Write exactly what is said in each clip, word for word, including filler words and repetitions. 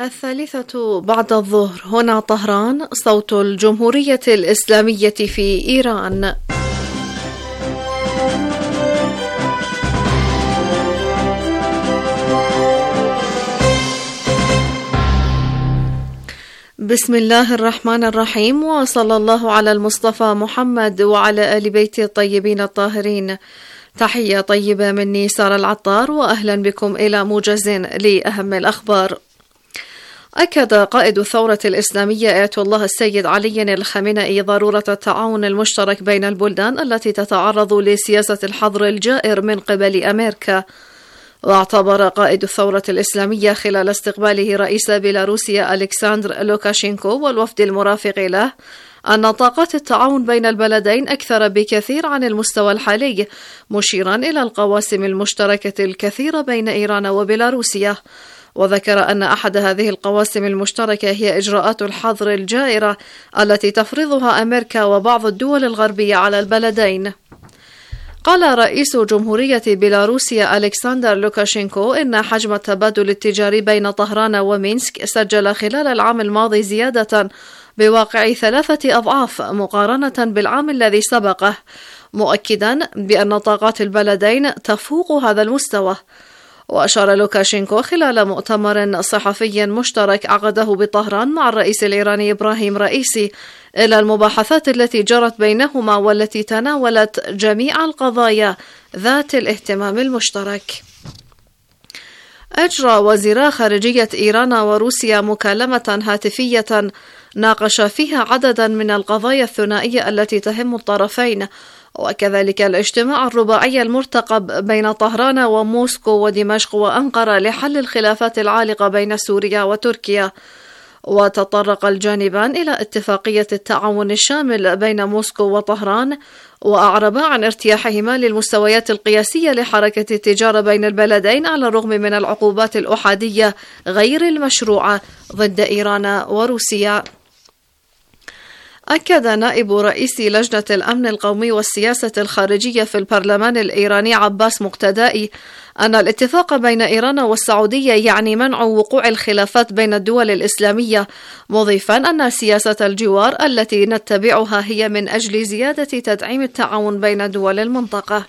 الثالثة بعد الظهر هنا طهران، صوت الجمهورية الإسلامية في إيران. بسم الله الرحمن الرحيم، وصلى الله على المصطفى محمد وعلى آل بيته الطيبين الطاهرين. تحية طيبة مني سارة العطار، وأهلا بكم إلى موجز لأهم الأخبار. أكد قائد الثورة الإسلامية آية الله السيد علي الخامنئي ضرورة التعاون المشترك بين البلدان التي تتعرض لسياسة الحظر الجائر من قبل أمريكا. واعتبر قائد الثورة الإسلامية خلال استقباله رئيس بيلاروسيا ألكسندر لوكاشينكو والوفد المرافق له أن طاقات التعاون بين البلدين أكثر بكثير عن المستوى الحالي، مشيرا إلى القواسم المشتركة الكثيرة بين إيران وبيلاروسيا. وذكر أن أحد هذه القواسم المشتركة هي إجراءات الحظر الجائرة التي تفرضها أمريكا وبعض الدول الغربية على البلدين. قال رئيس جمهورية بيلاروسيا ألكسندر لوكاشينكو إن حجم التبادل التجاري بين طهران ومينسك سجل خلال العام الماضي زيادة بواقع ثلاثة أضعاف مقارنة بالعام الذي سبقه، مؤكدا بأن طاقات البلدين تفوق هذا المستوى. وأشار لوكاشينكو خلال مؤتمر صحفي مشترك عقده بطهران مع الرئيس الإيراني إبراهيم رئيسي إلى المباحثات التي جرت بينهما والتي تناولت جميع القضايا ذات الاهتمام المشترك. أجرى وزيرا خارجية إيران وروسيا مكالمة هاتفية ناقش فيها عددا من القضايا الثنائية التي تهم الطرفين، وكذلك الاجتماع الرباعي المرتقب بين طهران وموسكو ودمشق وأنقرة لحل الخلافات العالقة بين سوريا وتركيا. وتطرق الجانبان إلى اتفاقية التعاون الشامل بين موسكو وطهران، وأعربا عن ارتياحهما للمستويات القياسية لحركة التجارة بين البلدين على الرغم من العقوبات الأحادية غير المشروعة ضد إيران وروسيا. أكد نائب رئيس لجنة الأمن القومي والسياسة الخارجية في البرلمان الإيراني عباس مقتدائي أن الاتفاق بين إيران والسعودية يعني منع وقوع الخلافات بين الدول الإسلامية، مضيفا أن سياسة الجوار التي نتبعها هي من أجل زيادة تدعيم التعاون بين دول المنطقة.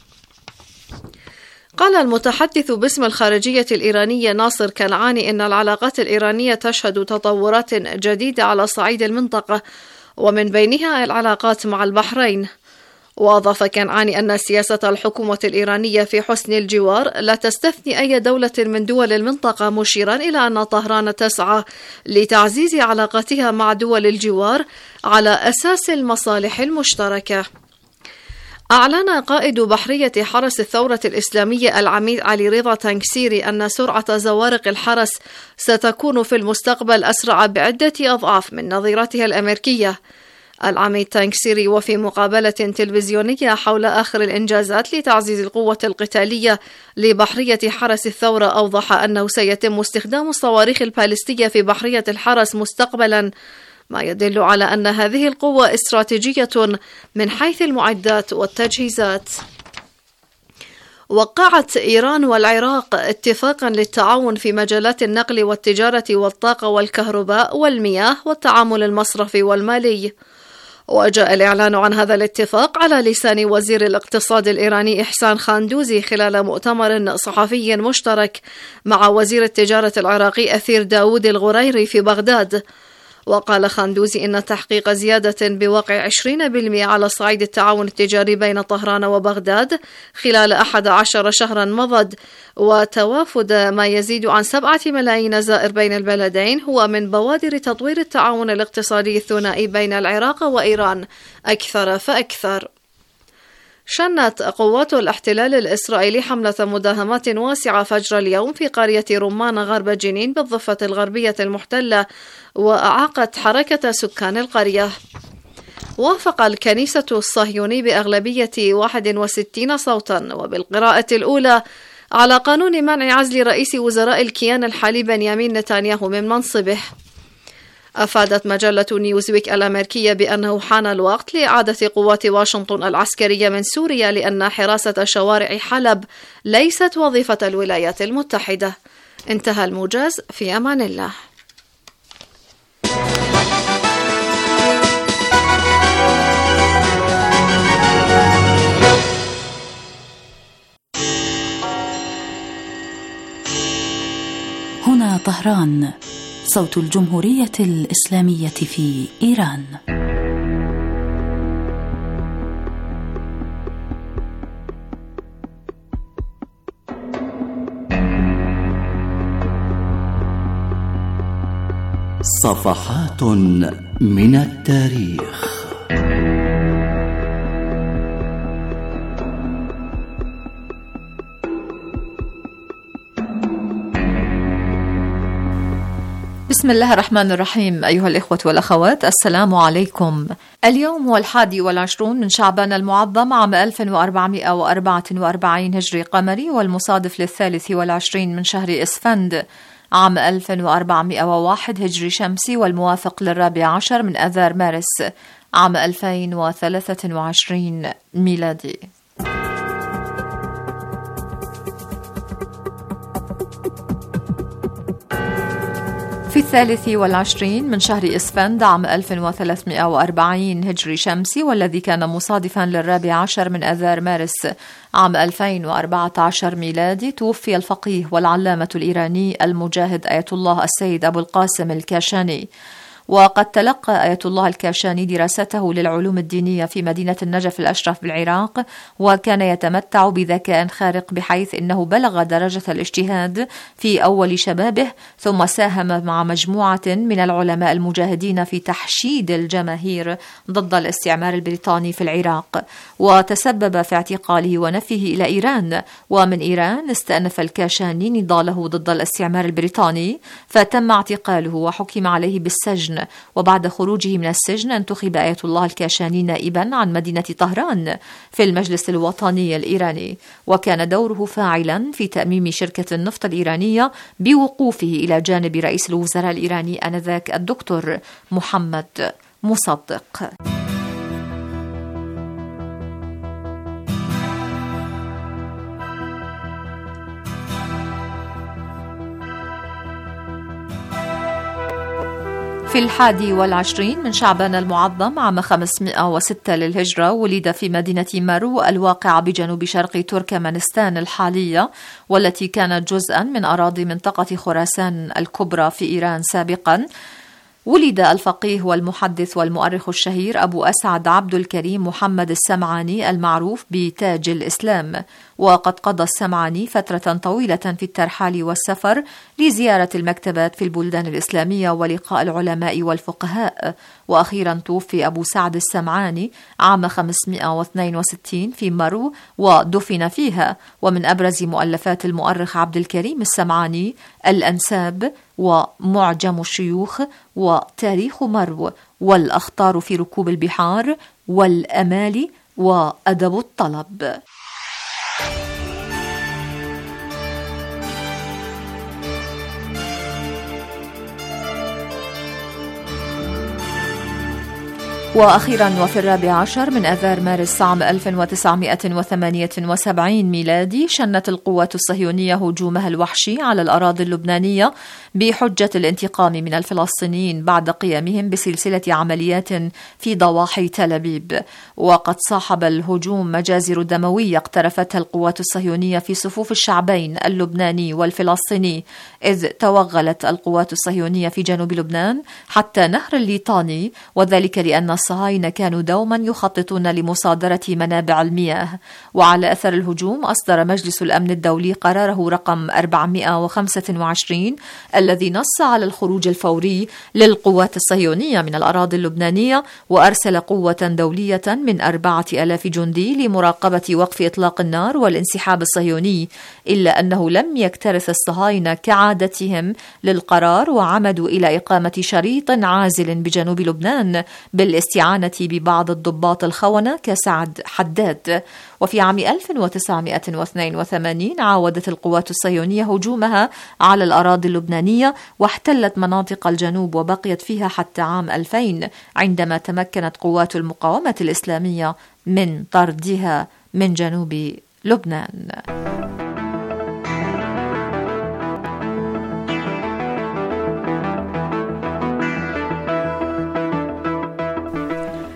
قال المتحدث باسم الخارجية الإيرانية ناصر كنعاني إن العلاقات الإيرانية تشهد تطورات جديدة على صعيد المنطقة، ومن بينها العلاقات مع البحرين. وأضاف كنعاني أن سياسة الحكومة الإيرانية في حسن الجوار لا تستثني أي دولة من دول المنطقة، مشيرا إلى أن طهران تسعى لتعزيز علاقاتها مع دول الجوار على أساس المصالح المشتركة. أعلن قائد بحرية حرس الثورة الإسلامية العميد علي رضا تنكسيري أن سرعة زوارق الحرس ستكون في المستقبل أسرع بعدة أضعاف من نظيرتها الأمريكية. العميد تنكسيري وفي مقابلة تلفزيونية حول آخر الإنجازات لتعزيز القوة القتالية لبحرية حرس الثورة أوضح أنه سيتم استخدام الصواريخ البالستية في بحرية الحرس مستقبلا، ما يدل على أن هذه القوة استراتيجية من حيث المعدات والتجهيزات. وقعت إيران والعراق اتفاقا للتعاون في مجالات النقل والتجارة والطاقة والكهرباء والمياه والتعامل المصرفي والمالي. وجاء الإعلان عن هذا الاتفاق على لسان وزير الاقتصاد الإيراني إحسان خاندوزي خلال مؤتمر صحفي مشترك مع وزير التجارة العراقي أثير داود الغريري في بغداد. وقال خاندوزي إن تحقيق زيادة بواقع عشرين بالمئة على صعيد التعاون التجاري بين طهران وبغداد خلال أحد عشر شهرا مضت، وتوافد ما يزيد عن سبعة ملايين زائر بين البلدين هو من بوادر تطوير التعاون الاقتصادي الثنائي بين العراق وإيران أكثر فأكثر. شنت قوات الاحتلال الإسرائيلي حملة مداهمات واسعة فجر اليوم في قرية رمان غرب جنين بالضفة الغربية المحتلة، وأعاقت حركة سكان القرية. وافق الكنيسة الصهيوني بأغلبية واحد وستين صوتا وبالقراءة الأولى على قانون منع عزل رئيس وزراء الكيان الحالي بنيامين نتنياهو من منصبه. أفادت مجلة نيوزويك الأمريكية بأنه حان الوقت لإعادة قوات واشنطن العسكرية من سوريا، لأن حراسة شوارع حلب ليست وظيفة الولايات المتحدة. انتهى الموجز. في أمان الله. هنا طهران، صوت الجمهورية الإسلامية في إيران. صفحات من التاريخ. بسم الله الرحمن الرحيم. أيها الإخوة والأخوات، السلام عليكم. اليوم هو الحادي والعشرون من شعبان المعظم عام ألف وأربعمائة وأربعة وأربعين هجري قمري، والمصادف للثالث والعشرين من شهر إسفند عام ألف وأربعمائة وواحد هجري شمسي، والموافق للرابع عشر من أذار مارس عام ألفين وثلاثة وعشرين ميلادي. في الثالث والعشرين من شهر إسفند عام ألف وثلاثمائة وأربعين هجري شمسي، والذي كان مصادفا للرابع عشر من أذار مارس عام ألفين وأربعة عشر ميلادي، توفي الفقيه والعلامة الإيراني المجاهد آية الله السيد أبو القاسم الكاشاني. وقد تلقى آية الله الكاشاني دراسته للعلوم الدينية في مدينة النجف الأشرف بالعراق، وكان يتمتع بذكاء خارق بحيث إنه بلغ درجة الاجتهاد في أول شبابه، ثم ساهم مع مجموعة من العلماء المجاهدين في تحشيد الجماهير ضد الاستعمار البريطاني في العراق، وتسبب في اعتقاله ونفيه إلى إيران. ومن إيران استأنف الكاشاني نضاله ضد الاستعمار البريطاني، فتم اعتقاله وحكم عليه بالسجن. وبعد خروجه من السجن انتخب آية الله الكاشاني نائبا عن مدينة طهران في المجلس الوطني الإيراني، وكان دوره فاعلا في تأميم شركة النفط الإيرانية بوقوفه إلى جانب رئيس الوزراء الإيراني آنذاك الدكتور محمد مصدق. في الحادي والعشرين من شعبان المعظم عام خمسمائة وستة للهجرة ولد في مدينة مارو الواقعة بجنوب شرق تركمانستان الحالية، والتي كانت جزءا من أراضي منطقة خراسان الكبرى في إيران سابقا. ولد الفقيه والمحدث والمؤرخ الشهير أبو أسعد عبد الكريم محمد السمعاني المعروف بتاج الإسلام، وقد قضى السمعاني فترة طويلة في الترحال والسفر لزيارة المكتبات في البلدان الإسلامية ولقاء العلماء والفقهاء. وأخيرا توفي أبو سعد السمعاني عام خمسمائة واثنين وستين في مرو ودفن فيها. ومن أبرز مؤلفات المؤرخ عبد الكريم السمعاني الأنساب ومعجم الشيوخ وتاريخ مرو والأخطار في ركوب البحار والأمال وأدب الطلب. وأخيرا وفي الرابع عشر من أذار مارس عام ألف وتسعمائة وثمانية وسبعين ميلادي شنت القوات الصهيونية هجومها الوحشي على الأراضي اللبنانية بحجة الانتقام من الفلسطينيين بعد قيامهم بسلسلة عمليات في ضواحي تل أبيب. وقد صاحب الهجوم مجازر دموية اقترفتها القوات الصهيونية في صفوف الشعبين اللبناني والفلسطيني، إذ توغلت القوات الصهيونية في جنوب لبنان حتى نهر الليطاني، وذلك لأن الصهاينة كانوا دوما يخططون لمصادرة منابع المياه. وعلى أثر الهجوم أصدر مجلس الأمن الدولي قراره رقم أربعمائة وخمسة وعشرين الذي نص على الخروج الفوري للقوات الصهيونية من الأراضي اللبنانية، وأرسل قوة دولية من أربعة آلاف جندي لمراقبة وقف إطلاق النار والانسحاب الصهيوني، إلا أنه لم يكترث الصهاينة كعادتهم للقرار، وعمدوا إلى إقامة شريط عازل بجنوب لبنان بالاستعانة ببعض الضباط الخونة كسعد حداد. وفي عام ألف وتسعمائة واثنين وثمانين عاودت القوات الصهيونية هجومها على الأراضي اللبنانية واحتلت مناطق الجنوب، وبقيت فيها حتى عام ألفين عندما تمكنت قوات المقاومة الإسلامية من طردها من جنوب لبنان.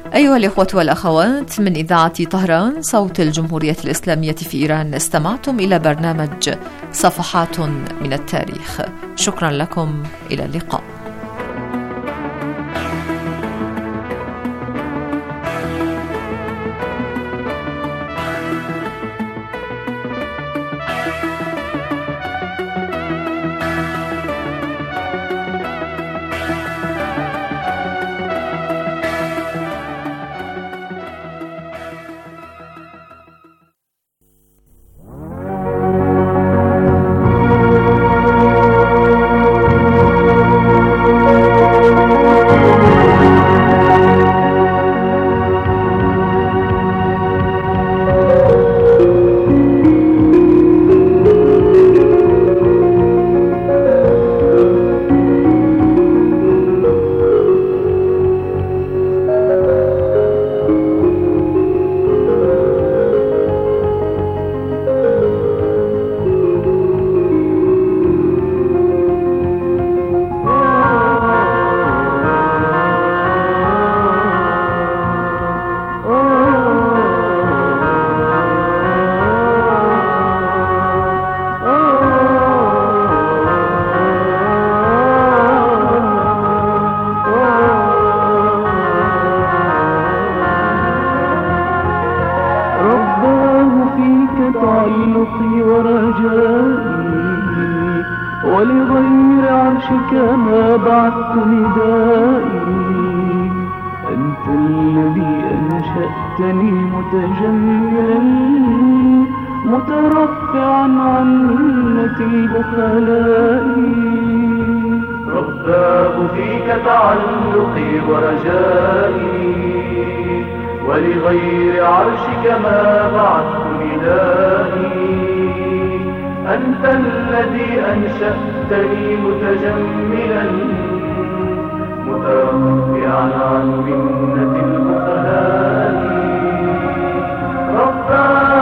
أيها الإخوة والأخوات، من إذاعة طهران صوت الجمهورية الإسلامية في إيران، استمعتم إلى برنامج صفحات من التاريخ. شكرا لكم، إلى اللقاء. ولغير عرشك ما بعثت ندائي. أنت الذي أنشأتني متجملا مترفعا عن منة البخلاء. رباه فيك تعلقي ورجائي، ولغير عرشك ما بعثت ندائي. أنت الذي أنشأتني متجملا مترفعا عن منة البخلاء. رباه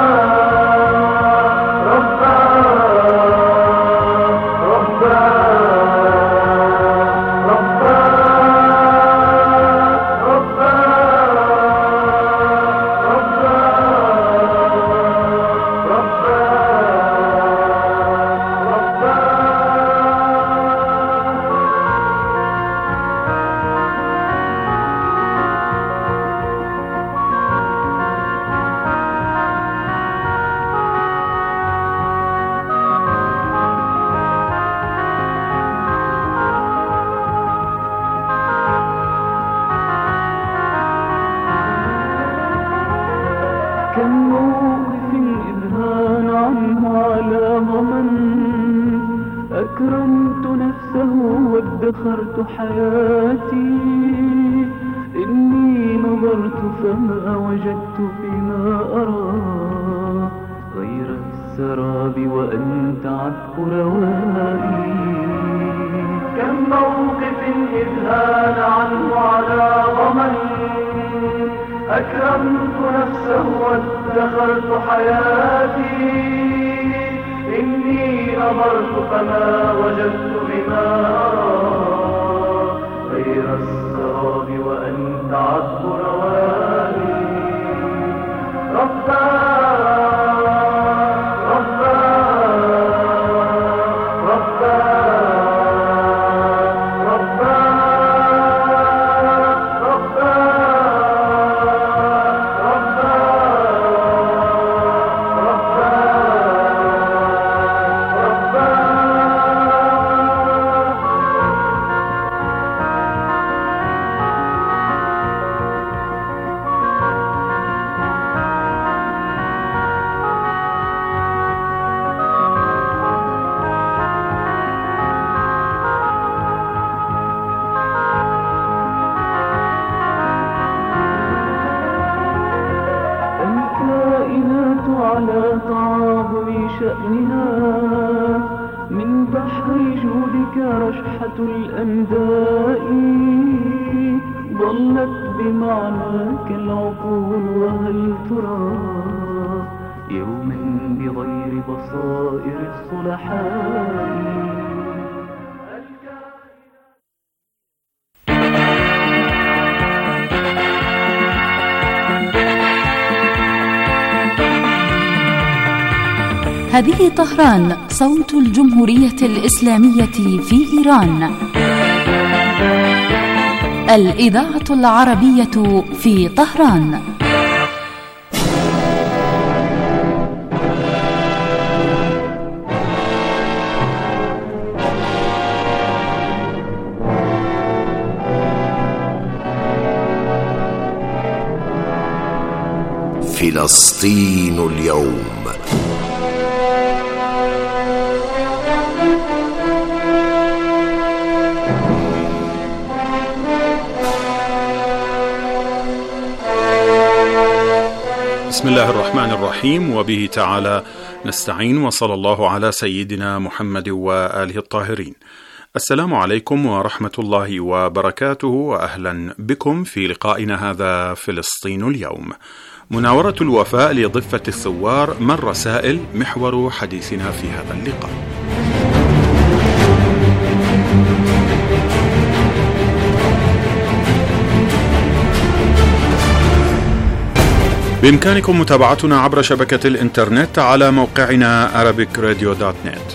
كم موقف إذهان عنه على ضمن، أكرمت نفسه وادخرت حياتي. إني نظرت فما وجدت فيما أرى غير السراب وأنت عذب روائي. كم موقف إذهان عنه على ضمن، أكرمت نفسه وادخرت حياتي. إني نظرت فما وجدت بما أرى غير السراب وأنت عذب روائي. على تعاظم شأنها من بحر جودك رشحة الأنداء. ضلت بمعناك العقول وهل ترى يوما بغير بصائر الصلحاء. هذه طهران، صوت الجمهورية الإسلامية في إيران. الإذاعة العربية في طهران. فلسطين اليوم. بسم الله الرحمن الرحيم، وبه تعالى نستعين، وصلى الله على سيدنا محمد وآله الطاهرين. السلام عليكم ورحمة الله وبركاته، وأهلا بكم في لقائنا هذا فلسطين اليوم. مناورة الوفاء لضفة الثوار، ما الرسائل؟ محور حديثنا في هذا اللقاء. بإمكانكم متابعتنا عبر شبكة الإنترنت على موقعنا arabic radio dot net.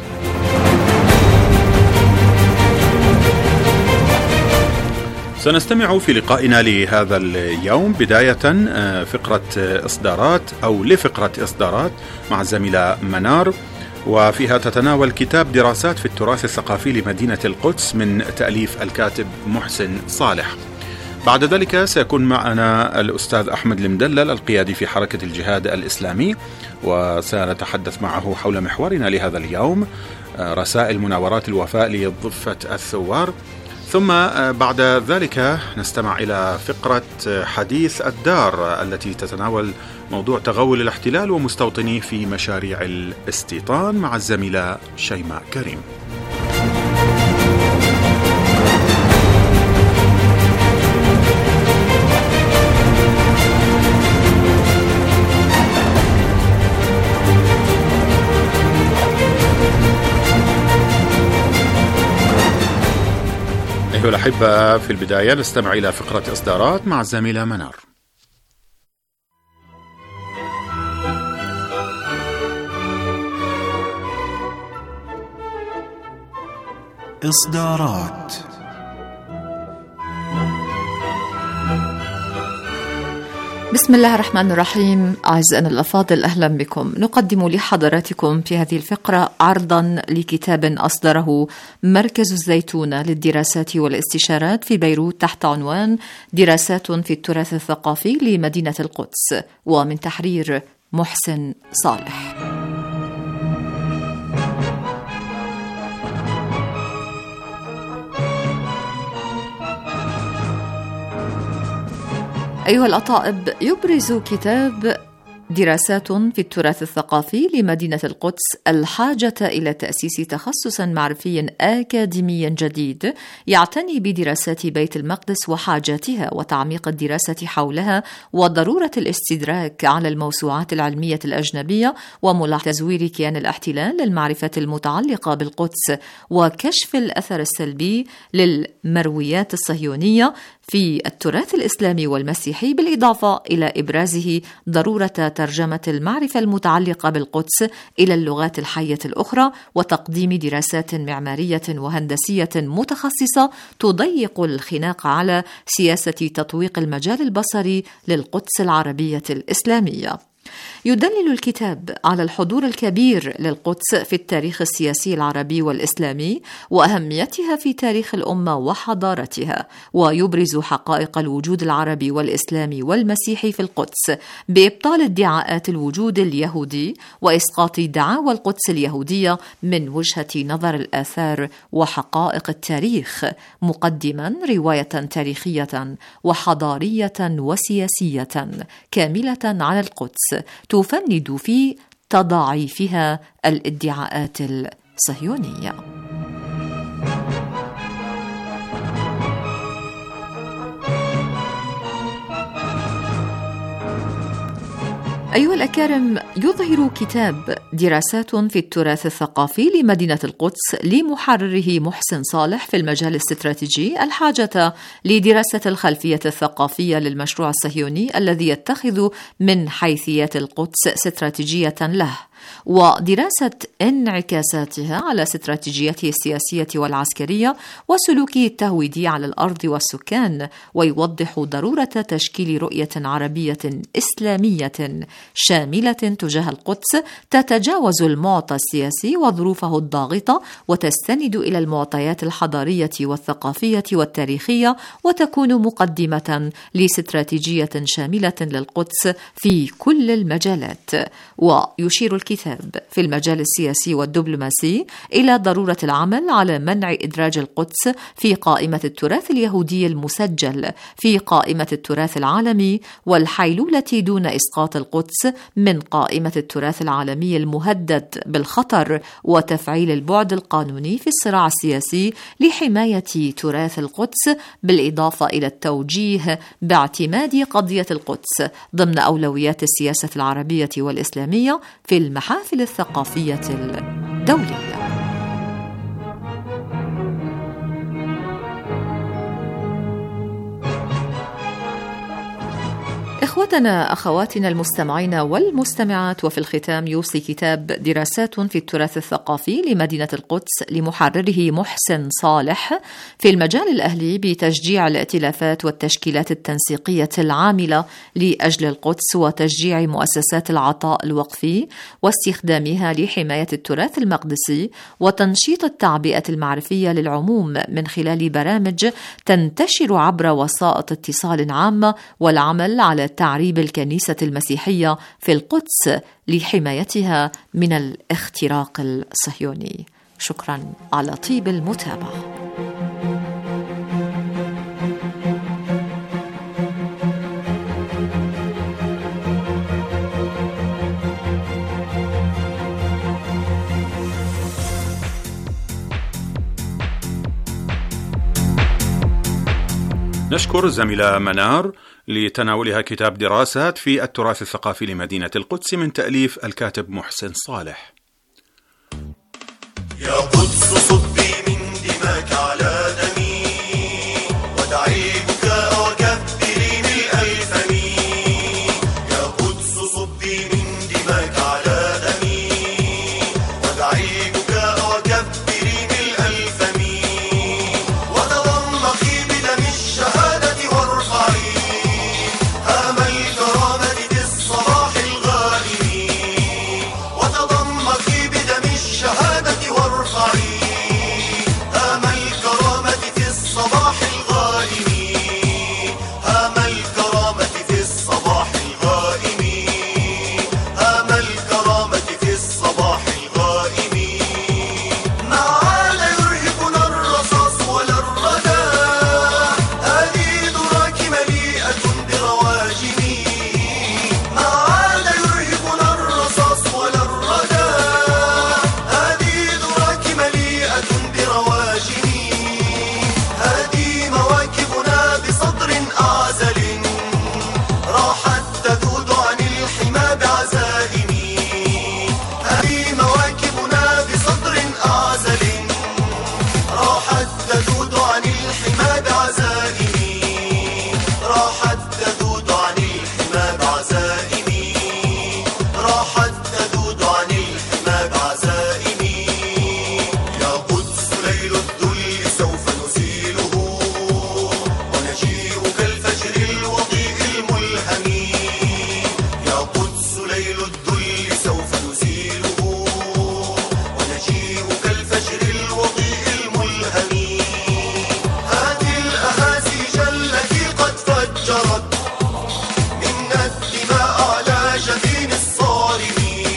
سنستمع في لقائنا لهذا اليوم بداية فقرة إصدارات أو لفقرة إصدارات مع الزميلة منار، وفيها تتناول كتاب دراسات في التراث الثقافي لمدينة القدس من تأليف الكاتب محسن صالح. بعد ذلك سيكون معنا الأستاذ أحمد المدلل القيادي في حركة الجهاد الإسلامي، وسنتحدث معه حول محورنا لهذا اليوم، رسائل مناورات الوفاء لضفة الثوار. ثم بعد ذلك نستمع إلى فقرة حديث الدار التي تتناول موضوع تغول الاحتلال ومستوطنيه في مشاريع الاستيطان مع الزميلة شيماء كريم. أيها الأحبة، في البداية نستمع إلى فقرة إصدارات مع الزميلة منار. إصدارات. بسم الله الرحمن الرحيم. أعزائنا الأفاضل، أهلا بكم. نقدم لحضراتكم في هذه الفقرة عرضا لكتاب أصدره مركز الزيتونة للدراسات والاستشارات في بيروت تحت عنوان دراسات في التراث الثقافي لمدينة القدس، ومن تحرير محسن صالح. أيها الأطائب، يبرز كتاب دراسات في التراث الثقافي لمدينة القدس الحاجة إلى تأسيس تخصص معرفي أكاديمي جديد يعتني بدراسات بيت المقدس وحاجاتها وتعميق الدراسة حولها، وضرورة الاستدراك على الموسوعات العلمية الأجنبية وملاحظة تزوير كيان الاحتلال للمعرفة المتعلقة بالقدس، وكشف الأثر السلبي للمرويات الصهيونية في التراث الإسلامي والمسيحي، بالإضافة إلى إبرازه ضرورة ترجمة المعرفة المتعلقة بالقدس إلى اللغات الحية الأخرى، وتقديم دراسات معمارية وهندسية متخصصة تضيق الخناق على سياسة تطويق المجال البصري للقدس العربية الإسلامية. يدلل الكتاب على الحضور الكبير للقدس في التاريخ السياسي العربي والإسلامي وأهميتها في تاريخ الأمة وحضارتها، ويبرز حقائق الوجود العربي والإسلامي والمسيحي في القدس بإبطال ادعاءات الوجود اليهودي وإسقاط دعاوى القدس اليهودية من وجهة نظر الآثار وحقائق التاريخ، مقدما رواية تاريخية وحضارية وسياسية كاملة على القدس تفند في تضاعيفها الادعاءات الصهيونية. أيها الأكارم، يظهر كتاب دراسات في التراث الثقافي لمدينة القدس لمحرره محسن صالح في المجال الاستراتيجي الحاجة لدراسة الخلفية الثقافية للمشروع الصهيوني الذي يتخذ من حيثيات القدس استراتيجية له، ودراسة انعكاساتها على استراتيجيته السياسية والعسكرية وسلوكه التهويدي على الأرض والسكان، ويوضح ضرورة تشكيل رؤية عربية إسلامية شاملة تجاه القدس تتجاوز المعطى السياسي وظروفه الضاغطة، وتستند إلى المعطيات الحضارية والثقافية والتاريخية، وتكون مقدمة لاستراتيجية شاملة للقدس في كل المجالات. ويشير الكتاب في المجال السياسي والدبلوماسي إلى ضرورة العمل على منع إدراج القدس في قائمة التراث اليهودي المسجل في قائمة التراث العالمي، والحيلولة دون إسقاط القدس من قائمة التراث العالمي المهدد بالخطر، وتفعيل البعد القانوني في الصراع السياسي لحماية تراث القدس، بالإضافة إلى التوجيه باعتماد قضية القدس ضمن أولويات السياسة العربية والإسلامية في المحافل الثقافية الدولية. إخوتنا أخواتنا المستمعين والمستمعات، وفي الختام يوصي كتاب دراسات في التراث الثقافي لمدينة القدس لمحرره محسن صالح في المجال الأهلي بتشجيع الائتلافات والتشكيلات التنسيقية العاملة لأجل القدس، وتشجيع مؤسسات العطاء الوقفي واستخدامها لحماية التراث المقدسي، وتنشيط التعبئة المعرفية للعموم من خلال برامج تنتشر عبر وسائط اتصال عامة، والعمل على تعريب الكنيسة المسيحية في القدس لحمايتها من الاختراق الصهيوني. شكرا على طيب المتابعة. نشكر الزميلة منار لتناولها كتاب دراسات في التراث الثقافي لمدينة القدس من تأليف الكاتب محسن صالح. يا قدس صبي من دماك على دمي، ودعي بكاء وكبري ملء الفم. يا قدس صبي من دماك على دمي، ودعي بكاء وكبري ملء الفم. وتضمخي بدم الشهادة وارفعي هام الكرامة في الصباح الغائم. وتضمخي بدم الشهادة وارفعي هام الكرامة في الصباح الغائم. هام الكرامة في الصباح الغائم. هام الكرامة في الصباح الغائم. ما عاد يرهقنا الرصاص ولا الردى، هذه دراك مليئة برواجم. ما عاد يرهقنا الرصاص ولا الردى، هذه دراك مليئة برواجم. هذه مواكبنا بصدر أعزل، راحت تذود عن الحمى بعزائم. هذه مواكبنا بصدر أعزل، راحت تذود عن الحمى بعزائم. راحت تذود عن الحمى بعزائم. راحت تذود عن الحمى بعزائم. يا قدس ليل الذل سوف نسيله، ونجيء كالفجر الوضيء الملهم. يا قدس ليل الذل سوف نسيله، ونجيء كالفجر الوضيء الملهم. هذه الأهازيج التي قد فجرت منا الدماء على جبين الصارم.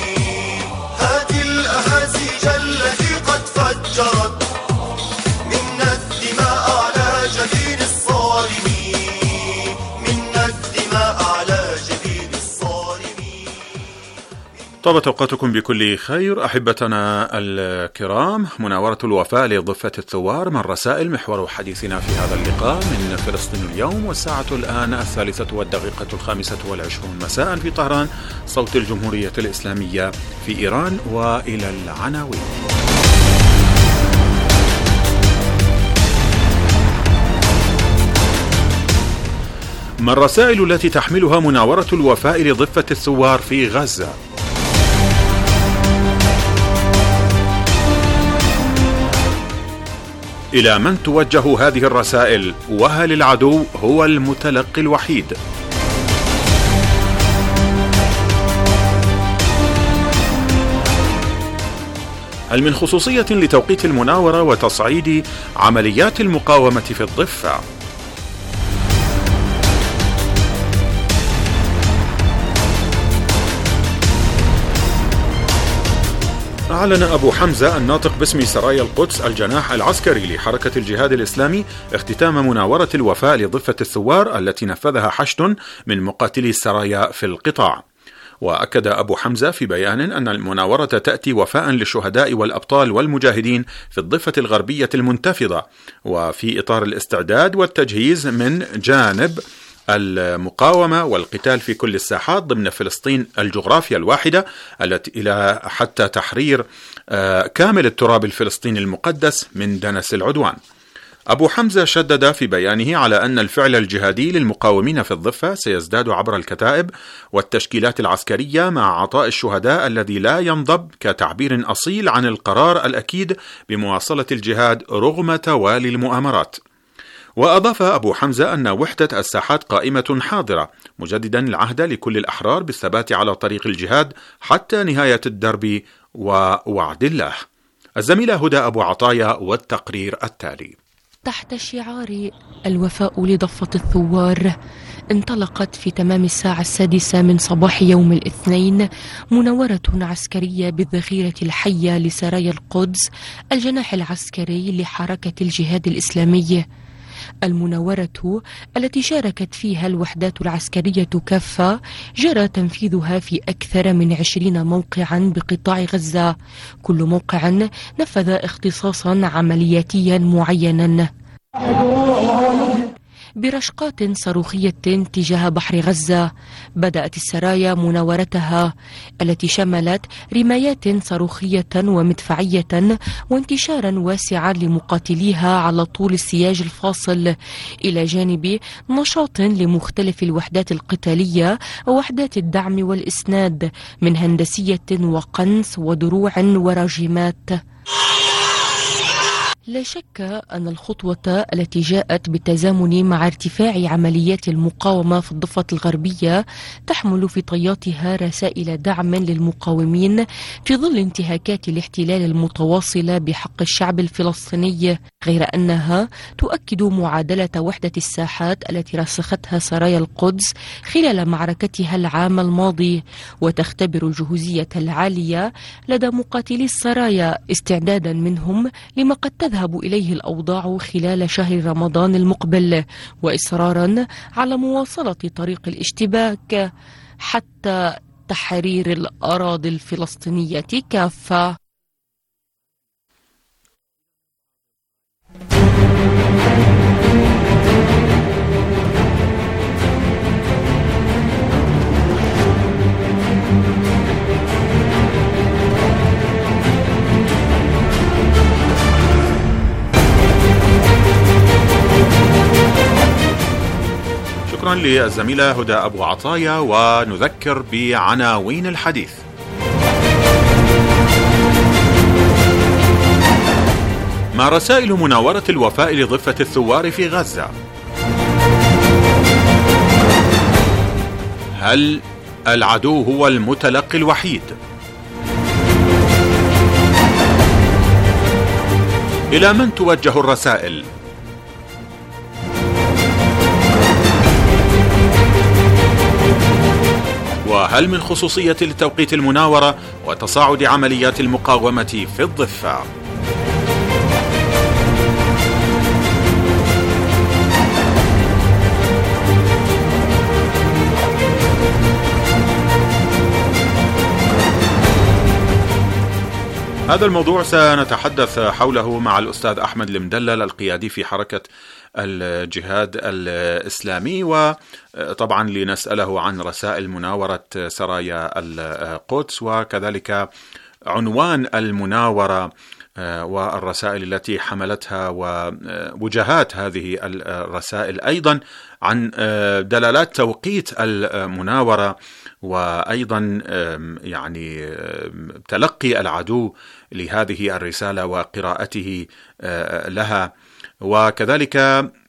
هذه الأهازيج التي قد فجرت منا الدماء على جبين الصارم. منا الدماء على جبين الصارم. طابت أوقاتكم بكل خير أحبتنا الكرام. مناورة الوفاء لضفة الثوار من رسائل محور حديثنا في هذا اللقاء من فلسطين اليوم، والساعة الآن الثالثة والدقيقة الخامسة والعشرون مساء في طهران، صوت الجمهورية الإسلامية في إيران. وإلى العناوين. ما الرسائل التي تحملها مناورة الوفاء لضفة الثوار في غزة؟ إلى من توجه هذه الرسائل؟ وهل العدو هو المتلقي الوحيد؟ هل من خصوصية لتوقيت المناورة وتصعيد عمليات المقاومة في الضفة؟ أعلن أبو حمزة الناطق باسم سرايا القدس الجناح العسكري لحركة الجهاد الإسلامي اختتام مناورة الوفاء لضفة الثوار التي نفذها حشد من مقاتلي السرايا في القطاع. وأكد أبو حمزة في بيان أن المناورة تأتي وفاء للشهداء والأبطال والمجاهدين في الضفة الغربية المنتفضة، وفي إطار الاستعداد والتجهيز من جانب المقاومة والقتال في كل الساحات ضمن فلسطين الجغرافيا الواحدة التي إلى حتى تحرير كامل التراب الفلسطيني المقدس من دنس العدوان. أبو حمزة شدد في بيانه على أن الفعل الجهادي للمقاومين في الضفة سيزداد عبر الكتائب والتشكيلات العسكرية مع عطاء الشهداء الذي لا ينضب كتعبير أصيل عن القرار الأكيد بمواصلة الجهاد رغم توالي المؤامرات. وأضاف أبو حمزة أن وحدة الساحات قائمة حاضرة، مجددا العهد لكل الأحرار بالثبات على طريق الجهاد حتى نهاية الدرب ووعد الله. الزميلة هدى أبو عطايا والتقرير التالي. تحت شعار الوفاء لضفة الثوار، انطلقت في تمام الساعة السادسة من صباح يوم الاثنين مناورة عسكرية بالذخيرة الحية لسرايا القدس الجناح العسكري لحركة الجهاد الإسلامي. المناورة التي شاركت فيها الوحدات العسكرية كافة جرى تنفيذها في أكثر من عشرين موقعا بقطاع غزة، كل موقع نفذ اختصاصا عملياتيا معينا. برشقات صاروخية تجاه بحر غزة بدأت السرايا مناورتها التي شملت رمايات صاروخية ومدفعية وانتشارا واسعا لمقاتليها على طول السياج الفاصل، إلى جانب نشاط لمختلف الوحدات القتالية ووحدات الدعم والإسناد من هندسية وقنص ودروع وراجمات. لا شك أن الخطوة التي جاءت بالتزامن مع ارتفاع عمليات المقاومة في الضفة الغربية تحمل في طياتها رسائل دعم للمقاومين في ظل انتهاكات الاحتلال المتواصلة بحق الشعب الفلسطيني، غير أنها تؤكد معادلة وحدة الساحات التي رسختها سرايا القدس خلال معركتها العام الماضي، وتختبر الجهوزية العالية لدى مقاتلي السرايا استعدادا منهم لما قد تذهب إليه الأوضاع خلال شهر رمضان المقبل، وإصرارا على مواصلة طريق الاشتباك حتى تحرير الأراضي الفلسطينية كافة. شكرا للزميلة هدى أبو عطايا، ونذكر بعناوين الحديث. ما رسائل مناورة الوفاء لضفة الثوار في غزة؟ هل العدو هو المتلقي الوحيد؟ إلى من توجه الرسائل؟ وهل من خصوصية لتوقيت المناورة وتصاعد عمليات المقاومة في الضفة؟ هذا الموضوع سنتحدث حوله مع الأستاذ أحمد المدلل القيادي في حركة الجهاد الإسلامي، وطبعا لنسأله عن رسائل مناورة سرايا القدس وكذلك عنوان المناورة والرسائل التي حملتها ووجهات هذه الرسائل، أيضا عن دلالات توقيت المناورة وأيضا يعني تلقي العدو لهذه الرسالة وقراءته لها، وكذلك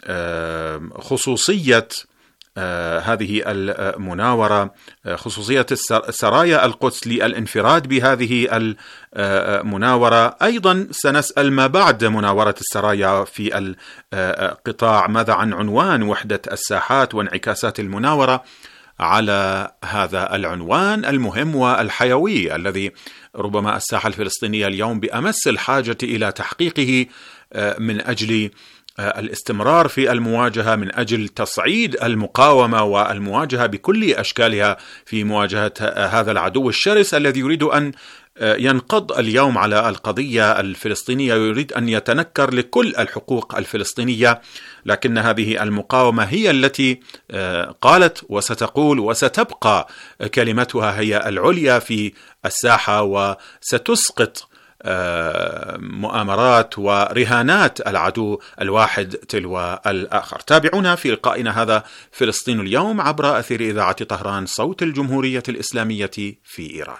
خصوصية هذه المناورة، خصوصية سرايا القدس للانفراد بهذه المناورة. أيضا سنسأل ما بعد مناورة السرايا في القطاع، ماذا عن عنوان وحدة الساحات وانعكاسات المناورة على هذا العنوان المهم والحيوي الذي ربما الساحة الفلسطينية اليوم بأمس الحاجة إلى تحقيقه من أجل الاستمرار في المواجهة، من أجل تصعيد المقاومة والمواجهة بكل أشكالها في مواجهة هذا العدو الشرس الذي يريد أن ينقض اليوم على القضية الفلسطينية، يريد أن يتنكر لكل الحقوق الفلسطينية. لكن هذه المقاومة هي التي قالت وستقول وستبقى كلمتها هي العليا في الساحة، وستسقط مؤامرات ورهانات العدو الواحد تلو الآخر. تابعونا في لقائنا هذا فلسطين اليوم عبر أثير إذاعة طهران صوت الجمهورية الإسلامية في إيران.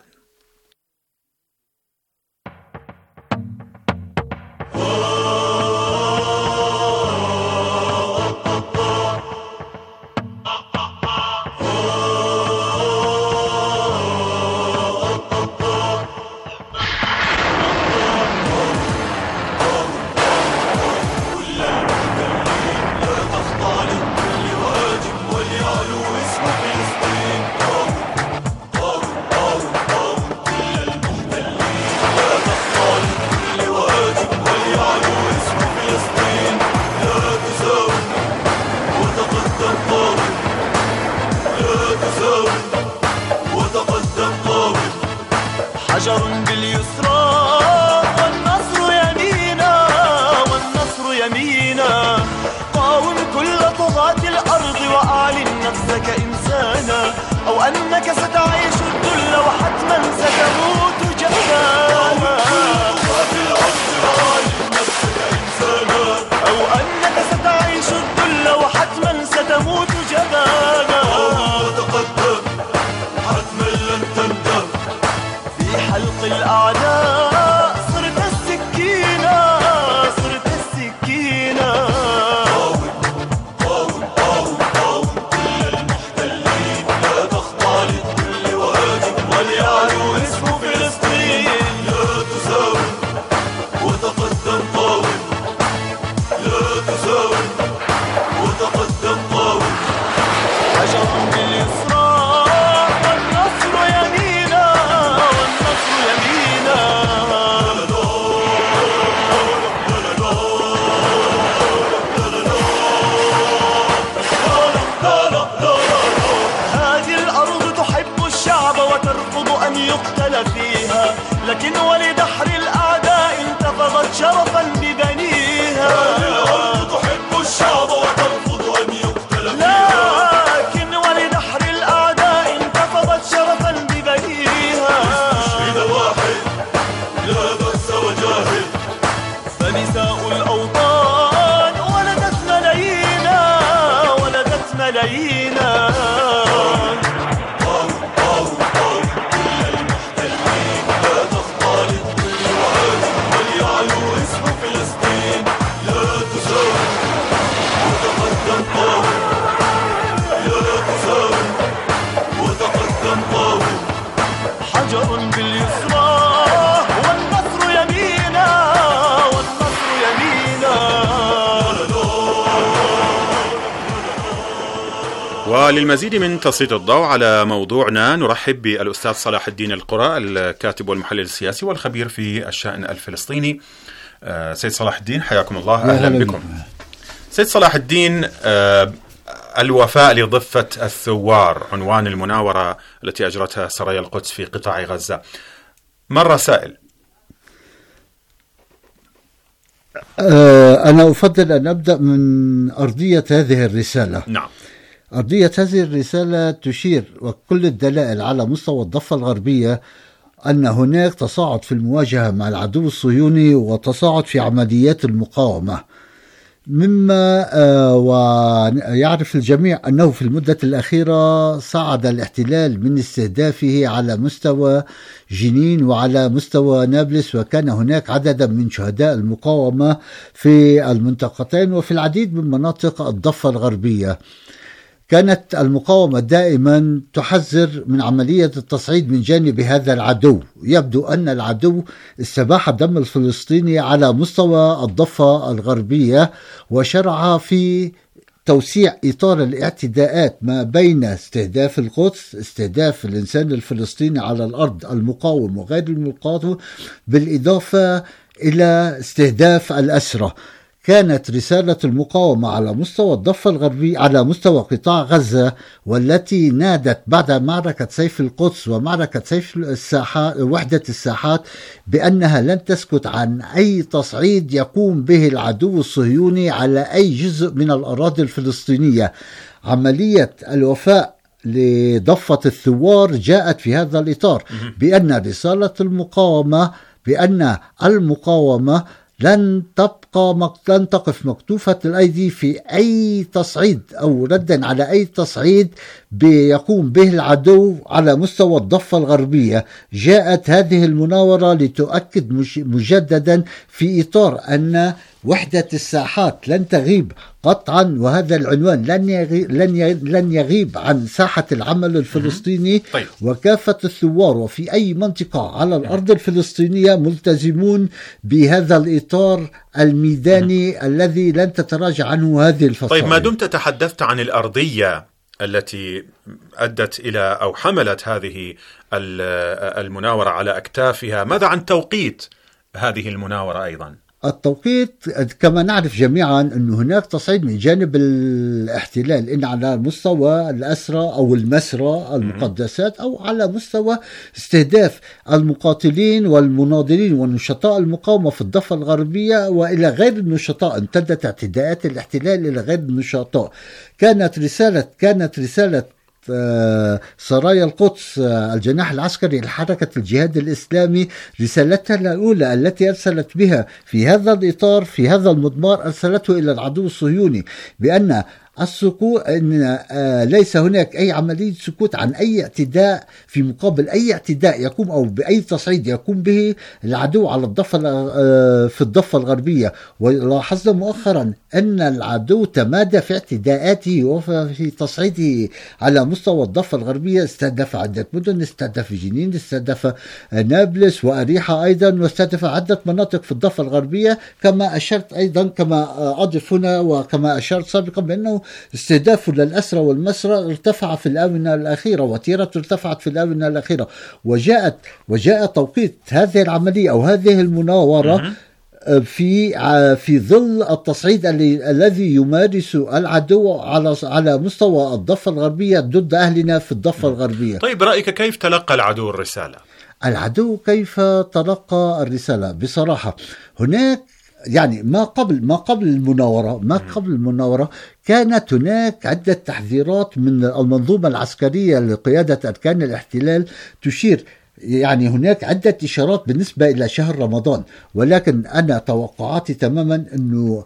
حجر باليسرى والنصر يمينا، والنصر يمينا. قاوم كل طغاة الأرض وأعلن نفسك إنسانا، أو أنك ستعيش الذل وحتما ستموت جبانا. أو أنك ستعيش الذل وحتما ستموت جبانا. وتقدم حتما لن تندم في حلق الأعداء، صرت السكينة، صرت السكينة. قاوم قاوم قاوم قاوم كل المحتلين، لا تخضع للذل وهاجم وليعلو اسم فلسطين. لا تساوم وتقدم قاوم، لا تساوم وتقدم قاوم. حجر باليسرى والنصر يمينا، والنصر يمينا. هذه الأرض تحب الشعب وترفض أن يقتل فيها، لكن ولدحر الأعداء انتفضت شرفا ببنيها. هذه الأرض تحب الشعب وترفض أن يقتل فيها، لكن ولدحر الأعداء انتفضت شرفا ببنيها. مشهد واحد لا بأس وجاهد، فنساء الأوطان ولدت ملايينا، ولدت ملايينا. قاوم قاوم قاوم كل المحتلين، لا تخضع للذل وهاجم وليعلو اسم فلسطين. لا تساوم وتقدم قاوم، لا تساوم وتقدم قاوم. حجر باليسرى والنصر يمينا، والنصر يمينا. وللمزيد من تسليط الضوء على موضوعنا نرحب بالأستاذ صلاح الدين القرى، الكاتب والمحلل السياسي والخبير في الشأن الفلسطيني. سيد صلاح الدين حياكم الله، أهلا بكم. سيد صلاح الدين، الوفاء لضفة الثوار عنوان المناورة التي أجرتها سرايا القدس في قطاع غزة، ما الرسائل؟ أنا أفضل أن أبدأ من أرضية هذه الرسالة. نعم. أرضية هذه الرسالة تشير وكل الدلائل على مستوى الضفة الغربية أن هناك تصاعد في المواجهة مع العدو الصهيوني وتصاعد في عمليات المقاومة. مما ويعرف الجميع أنه في المدة الأخيرة صعد الاحتلال من استهدافه على مستوى جنين وعلى مستوى نابلس، وكان هناك عددا من شهداء المقاومة في المنطقتين وفي العديد من مناطق الضفة الغربية. كانت المقاومة دائما تحذر من عملية التصعيد من جانب هذا العدو. يبدو أن العدو استباح الدم الفلسطيني على مستوى الضفة الغربية، وشرع في توسيع إطار الاعتداءات ما بين استهداف القدس، استهداف الإنسان الفلسطيني على الأرض المقاوم وغير المقاوم، بالإضافة إلى استهداف الأسرى. كانت رسالة المقاومة على مستوى الضفة الغربية على مستوى قطاع غزة، والتي نادت بعد معركة سيف القدس ومعركة سيف الساحات وحدة الساحات بأنها لن تسكت عن أي تصعيد يقوم به العدو الصهيوني على أي جزء من الأراضي الفلسطينية. عملية الوفاء لضفة الثوار جاءت في هذا الإطار، بأن رسالة المقاومة بأن المقاومة لن تبقى لن تقف مكتوفة الأيدي في أي تصعيد أو ردا على أي تصعيد بيقوم به العدو على مستوى الضفة الغربية. جاءت هذه المناورة لتؤكد مجددا في إطار أن وحدة الساحات لن تغيب قطعا، وهذا العنوان لن يغيب, لن يغيب, لن يغيب عن ساحة العمل الفلسطيني. طيب. وكافة الثوار وفي أي منطقة على الأرض الفلسطينية ملتزمون بهذا الإطار الميداني م- الذي لن تتراجع عنه هذه الفصائل. طيب، ما دمت تحدثت عن الأرضية التي أدت إلى أو حملت هذه المناورة على أكتافها، ماذا عن توقيت هذه المناورة أيضا؟ التوقيت كما نعرف جميعا أن هناك تصعيد من جانب الاحتلال، إن على مستوى الأسرى أو المسرى المقدسات، أو على مستوى استهداف المقاتلين والمناضلين ونشطاء المقاومة في الضفة الغربية وإلى غير النشطاء. امتدت اعتداءات الاحتلال إلى غير النشطاء. كانت رسالة كانت رسالة سرايا القدس الجناح العسكري لحركة الجهاد الإسلامي رسالتها الأولى التي أرسلت بها في هذا الإطار في هذا المضمار، أرسلته إلى العدو الصهيوني بأن السكوت أن ليس هناك أي عملية سكوت عن أي اعتداء في مقابل أي اعتداء يقوم أو بأي تصعيد يقوم به العدو على الضفة في الضفة الغربية. ولاحظنا مؤخرا أن العدو تمادى في اعتداءاته وفي تصعيده على مستوى الضفة الغربية. استهدف عدة مدن، استهدف جنين، استهدف نابلس وأريحة أيضا، واستهدف عدة مناطق في الضفة الغربية. كما أشرت أيضا كما أضف هنا وكما أشرت سابقا بأنه استهدافه للأسرى والمسرى ارتفع في الآونة الأخيرة، وتيرته ارتفعت في الآونة الأخيرة. وجاءت وجاء توقيت هذه العملية أو هذه المناورة في في ظل التصعيد الذي يمارس العدو على على مستوى الضفة الغربية ضد أهلنا في الضفة الغربية. طيب، برأيك كيف تلقى العدو الرسالة؟ العدو كيف تلقى الرسالة؟ بصراحة هناك يعني ما قبل ما قبل المناورة ما قبل المناورة كانت هناك عدة تحذيرات من المنظومة العسكرية لقيادة أركان الاحتلال تشير، يعني هناك عدة إشارات بالنسبة إلى شهر رمضان، ولكن أنا توقعاتي تماما أنه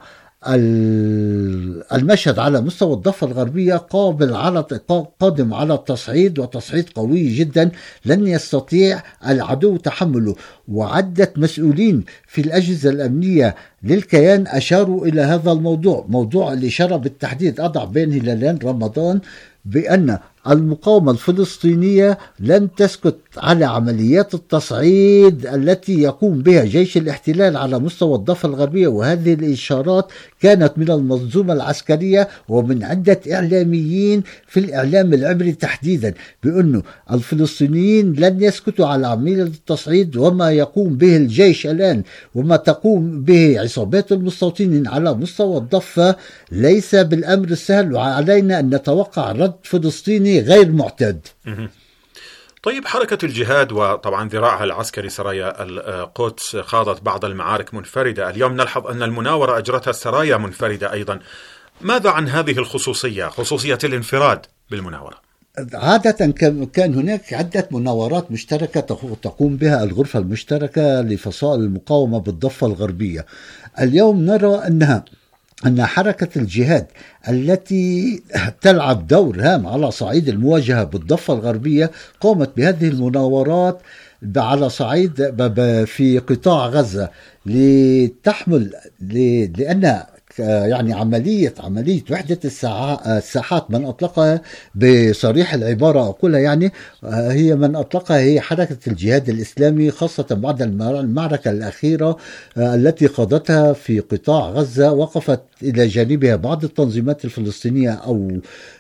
المشهد على مستوى الضفة الغربية قابل على قادم على التصعيد، وتصعيد قوي جدا لن يستطيع العدو تحمله. وعدة مسؤولين في الأجهزة الأمنية للكيان أشاروا إلى هذا الموضوع، موضوع الإشارة بالتحديد أضع بين هلالين رمضان، بأن المقاومة الفلسطينية لن تسكت على عمليات التصعيد التي يقوم بها جيش الاحتلال على مستوى الضفة الغربية. وهذه الإشارات كانت من المنظومة العسكرية ومن عدة إعلاميين في الإعلام العبري تحديدا، بأنه الفلسطينيين لن يسكتوا على عملية التصعيد، وما يقوم به الجيش الآن وما تقوم به عصابات المستوطنين على مستوى الضفة ليس بالأمر السهل، وعلينا أن نتوقع رد فلسطيني غير معتاد. طيب، حركة الجهاد وطبعا ذراعها العسكري سرايا القدس خاضت بعض المعارك منفردة. اليوم نلحظ أن المناورة أجرتها السرايا منفردة أيضا. ماذا عن هذه الخصوصية، خصوصية الانفراد بالمناورة؟ عادة كان هناك عدة مناورات مشتركة تقوم بها الغرفة المشتركة لفصائل المقاومة بالضفة الغربية. اليوم نرى أنها أن حركة الجهاد التي تلعب دور هام على صعيد المواجهة بالضفة الغربية قامت بهذه المناورات على صعيد في قطاع غزة لتحمل لأن يعني عملية عملية وحدة الساحات من أطلقها بصريح العبارة أقولها يعني هي من أطلقها هي حركة الجهاد الإسلامي، خاصة بعد المعركة الأخيرة التي خاضتها في قطاع غزة. وقفت إلى جانبها بعض التنظيمات الفلسطينية أو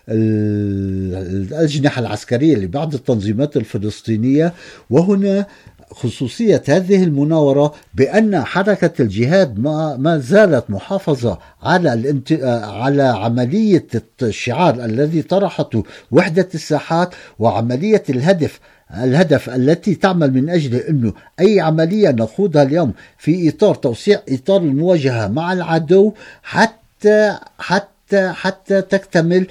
الأجنحة العسكرية لبعض التنظيمات الفلسطينية. وهنا خصوصية هذه المناورة بأن حركة الجهاد ما, ما زالت محافظة على الانت... على عملية الشعار الذي طرحته وحدة الساحات، وعملية الهدف الهدف التي تعمل من أجل أنه أي عملية نخوضها اليوم في إطار توسيع إطار المواجهة مع العدو حتى حتى حتى تكتمل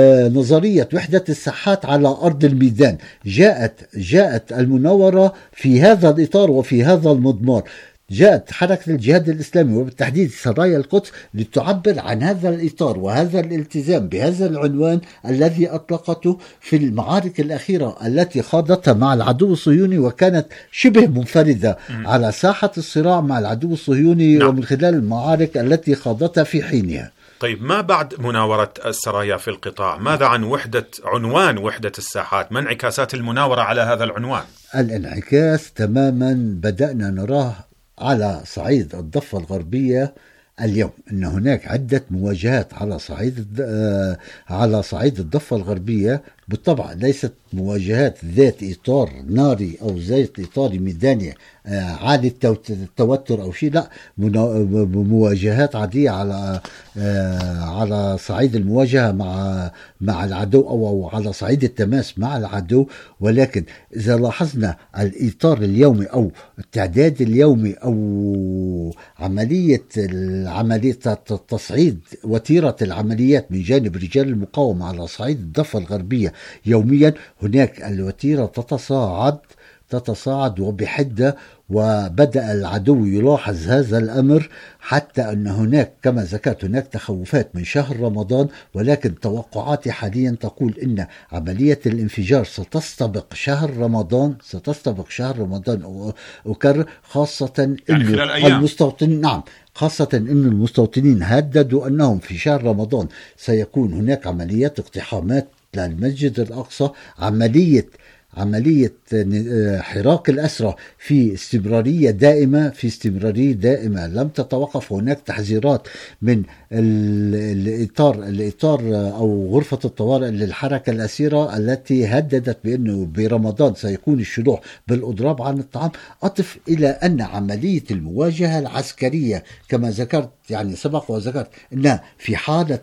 نظرية وحدة الساحات على أرض الميدان. جاءت جاءت المناورة في هذا الإطار وفي هذا المضمار. جاءت حركة الجهاد الإسلامي وبالتحديد سرايا القدس لتعبر عن هذا الإطار وهذا الالتزام بهذا العنوان الذي أطلقته في المعارك الأخيرة التي خاضتها مع العدو الصهيوني، وكانت شبه منفردة م. على ساحة الصراع مع العدو الصهيوني نعم. ومن خلال المعارك التي خاضتها في حينها. طيب، ما بعد مناورة السرايا في القطاع؟ ماذا عن وحدة عنوان وحدة الساحات؟ ما انعكاسات المناورة على هذا العنوان؟ الانعكاس تماما بدأنا نراه على صعيد الضفة الغربية اليوم، أن هناك عدة مواجهات على صعيد على صعيد الضفة الغربية. بالطبع ليست مواجهات ذات إطار ناري أو ذات إطار ميداني عالي التوتر أو شيء، لا، مواجهات عادية على على صعيد المواجهة مع مع العدو أو على صعيد التماس مع العدو. ولكن إذا لاحظنا الإطار اليومي أو التعداد اليومي أو عملية عملية تصعيد وتيرة العمليات من جانب رجال المقاومة على صعيد الضفة الغربية يوميا، هناك الوتيرة تتصاعد تتصاعد وبحدة، وبدأ العدو يلاحظ هذا الأمر، حتى أن هناك كما ذكرت هناك تخوفات من شهر رمضان. ولكن توقعاتي حاليا تقول إن عملية الانفجار ستستبق شهر رمضان ستستبق شهر رمضان أكرر، خاصة يعني إن المستوطنين نعم خاصة أن المستوطنين هددوا أنهم في شهر رمضان سيكون هناك عمليات اقتحامات للمسجد الأقصى، عملية عملية حراك الأسرى في استمرارية دائمة في استمرارية دائمة لم تتوقف. هناك تحذيرات من الإطار الإطار أو غرفة الطوارئ للحركة الأسيرة التي هددت بأنه برمضان سيكون الشروع بالإضراب عن الطعام. أضف إلى أن عملية المواجهة العسكرية كما ذكرت يعني سبق وذكرت أنها في حالة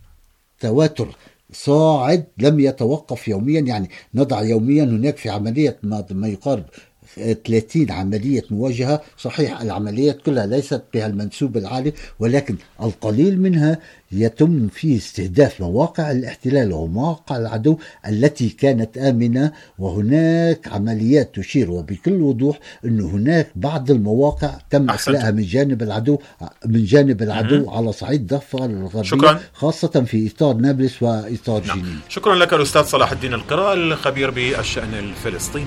تواتر صاعد لم يتوقف يوميا، يعني نضع يوميا هناك في عملية ما يقارب ثلاثين عملية مواجهة. صحيح العمليات كلها ليست بها المنسوب العالي، ولكن القليل منها يتم فيه استهداف مواقع الاحتلال ومواقع العدو التي كانت آمنة. وهناك عمليات تشير وبكل وضوح أن هناك بعض المواقع تم إخلاءها من جانب العدو من جانب العدو على صعيد الضفة الغربية، خاصة في إطار نابلس وإطار نعم. جنين. شكرا لك الأستاذ صلاح الدين القراء الخبير بالشأن الفلسطيني.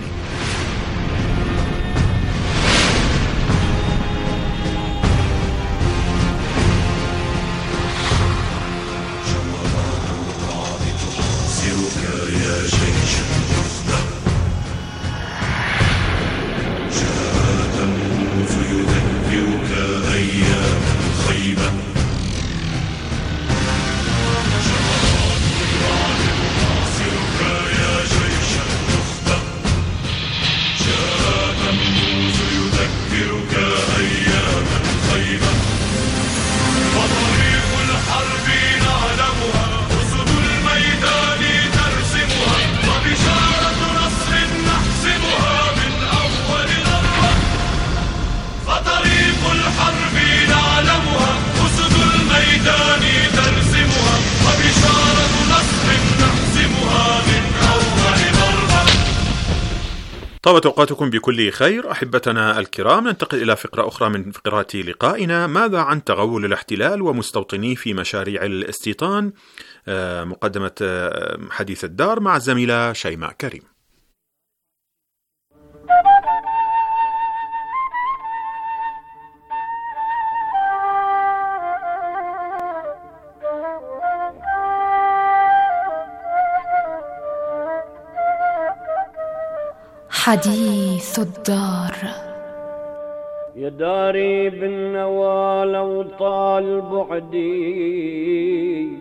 طابت أوقاتكم بكل خير أحبتنا الكرام. ننتقل إلى فقرة أخرى من فقرات لقائنا. ماذا عن تغول الاحتلال ومستوطنيه في مشاريع الاستيطان؟ مقدمة حديث الدار مع الزميلة شيماء كريم. حديث الدار. يا داري بالنوى لو طال بعدي،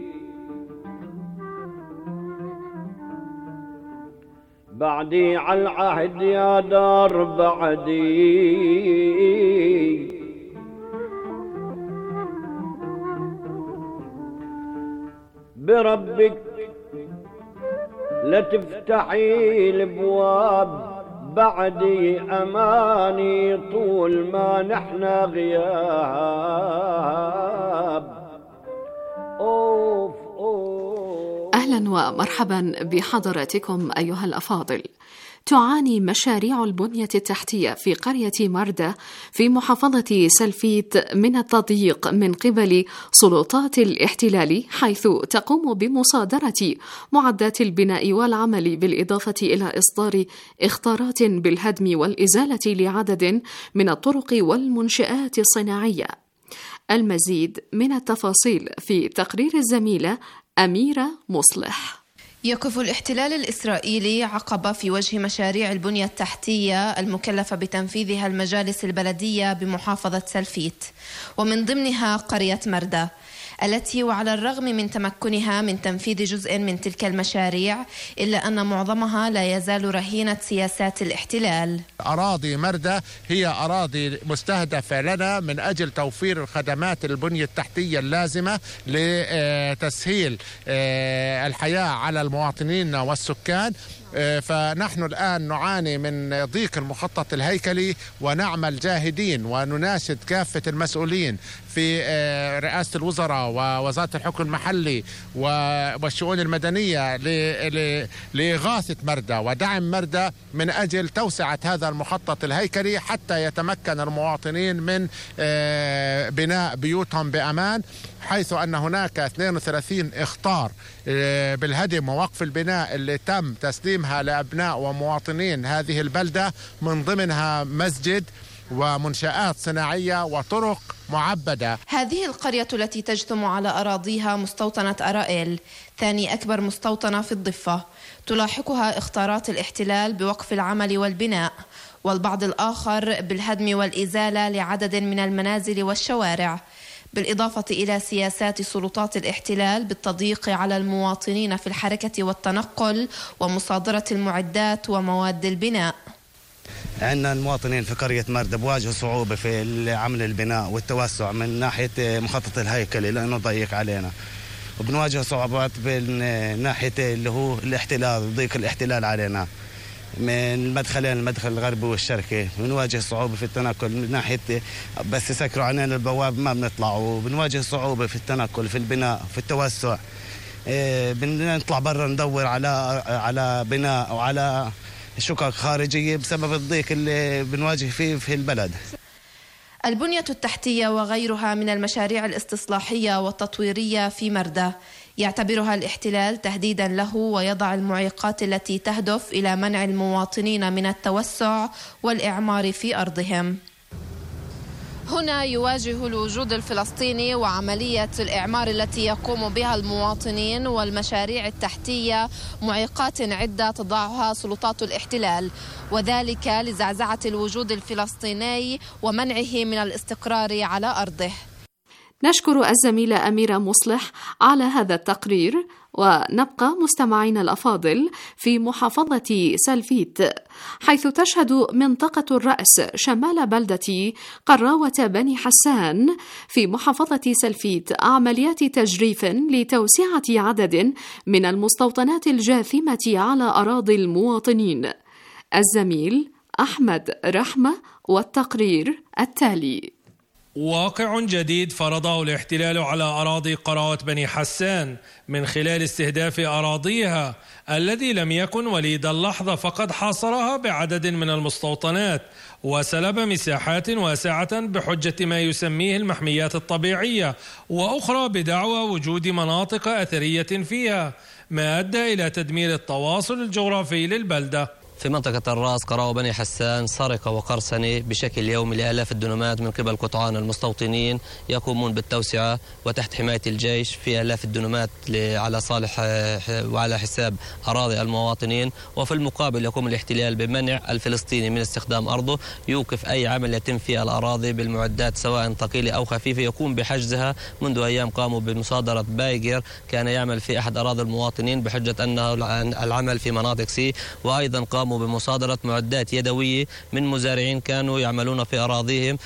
بعدي على العهد يا دار بعدي، بربك لا تفتحي الابواب بعدي، أماني طول ما نحنا غياب. أوف أوف. أهلا ومرحبا بحضراتكم أيها الأفاضل. تعاني مشاريع البنية التحتية في قرية مردة في محافظة سلفيت من التضييق من قبل سلطات الاحتلال، حيث تقوم بمصادرة معدات البناء والعمل، بالإضافة إلى إصدار إخطارات بالهدم والإزالة لعدد من الطرق والمنشآت الصناعية. المزيد من التفاصيل في تقرير الزميلة أميرة مصلح. يقف الاحتلال الإسرائيلي عقبة في وجه مشاريع البنية التحتية المكلفة بتنفيذها المجالس البلدية بمحافظة سلفيت، ومن ضمنها قرية مردة، التي وعلى الرغم من تمكنها من تنفيذ جزء من تلك المشاريع إلا أن معظمها لا يزال رهينة سياسات الاحتلال. أراضي مردة هي أراضي مستهدفة لنا من أجل توفير الخدمات البنية التحتية اللازمة لتسهيل الحياة على المواطنين والسكان. فنحن الآن نعاني من ضيق المخطط الهيكلي، ونعمل جاهدين ونناشد كافة المسؤولين في رئاسة الوزراء ووزارة الحكم المحلي والشؤون المدنية لإغاثة مردة ودعم مردة من أجل توسعة هذا المخطط الهيكلي حتى يتمكن المواطنين من بناء بيوتهم بأمان، حيث أن هناك اثنين وثلاثين إخطار بالهدم ووقف البناء اللي تم تسليمها لأبناء ومواطنين هذه البلدة، من ضمنها مسجد ومنشآت صناعية وطرق معبدة. هذه القرية التي تجثم على أراضيها مستوطنة أرائيل، ثاني أكبر مستوطنة في الضفة، تلاحقها إخطارات الاحتلال بوقف العمل والبناء، والبعض الآخر بالهدم والإزالة لعدد من المنازل والشوارع، بالإضافة إلى سياسات سلطات الاحتلال بالتضييق على المواطنين في الحركة والتنقل ومصادرة المعدات ومواد البناء. عندنا المواطنين في قرية مردة بواجهوا صعوبة في عمل البناء والتوسع من ناحية مخطط الهيكلي لأنه ضيق علينا، وبنواجه صعوبات من ناحية اللي هو الاحتلال، ضيق الاحتلال علينا من المدخلين، المدخل الغربي والشرقي. بنواجه صعوبة في التنقل من ناحية بس يسكروا علينا البواب ما بنطلع، وبنواجه صعوبة في التنقل في البناء في التوسع. بنطلع برا ندور على على بناء أو على شقق خارجية بسبب الضيق اللي بنواجه فيه في البلد. البنية التحتية وغيرها من المشاريع الاستصلاحية والتطويرية في مردة يعتبرها الاحتلال تهديدا له، ويضع المعيقات التي تهدف إلى منع المواطنين من التوسع والإعمار في أرضهم. هنا يواجه الوجود الفلسطيني وعملية الإعمار التي يقوم بها المواطنين والمشاريع التحتية معيقات عدة تضعها سلطات الاحتلال، وذلك لزعزعة الوجود الفلسطيني ومنعه من الاستقرار على أرضه. نشكر الزميلة أميرة مصلح على هذا التقرير، ونبقى مستمعين الأفاضل في محافظة سلفيت، حيث تشهد منطقة الرأس شمال بلدة قراوة بني حسان في محافظة سلفيت عمليات تجريف لتوسعة عدد من المستوطنات الجاثمة على أراضي المواطنين. الزميل أحمد رحمة والتقرير التالي. واقع جديد فرضه الاحتلال على أراضي قراوة بني حسان من خلال استهداف أراضيها الذي لم يكن وليد اللحظة، فقد حاصرها بعدد من المستوطنات وسلب مساحات واسعة بحجة ما يسميه المحميات الطبيعية، وأخرى بدعوى وجود مناطق أثرية فيها، ما أدى إلى تدمير التواصل الجغرافي للبلدة. في منطقة الراس قراوة بني حسان سرقة وقرصنة بشكل يومي لآلاف الدنومات من قبل قطعان المستوطنين يقومون بالتوسعة وتحت حماية الجيش في آلاف الدنومات على صالح وعلى حساب أراضي المواطنين، وفي المقابل يقوم الاحتلال بمنع الفلسطيني من استخدام أرضه، يوقف أي عمل يتم في الأراضي بالمعدات سواء ثقيلة أو خفيفة، يقوم بحجزها. منذ أيام قاموا بمصادرة بايجر كان يعمل في أحد أراضي المواطنين بحجة أنه العمل في مناطق سي، وأيضا قاموا بمصادرة معدات يدوية من مزارعين كانوا يعملون في أراضيهم.